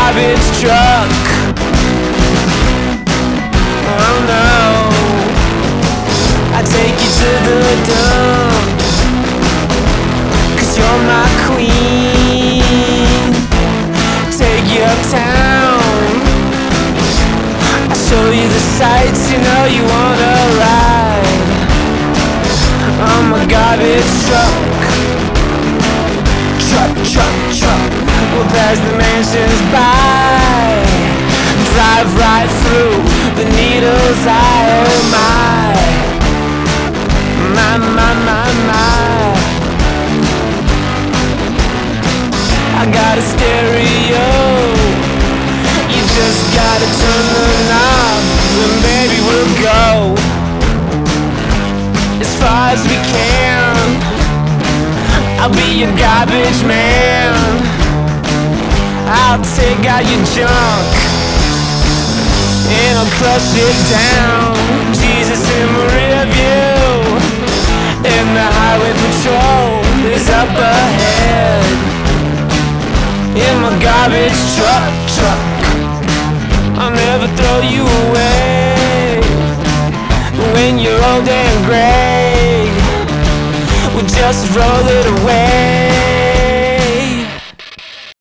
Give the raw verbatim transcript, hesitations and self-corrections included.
garbage truck. Oh no, I take you to the dump, 'cause you're my queen. Take you uptown, I show you the sights, you know you wanna ride on my garbage truck. Truck, truck, truck, we'll pass the mansions by, drive right through the needle's eye. Oh my, my, my, my, my. I got a stereo, you just gotta turn the knob, and baby we'll go as far as we can. I'll be your garbage man, I'll take out your junk and I'll crush it down. Jesus in my rear view, and the highway patrol is up ahead in my garbage truck, truck. I'll never throw you away when you're old and gray. We'll just roll it away.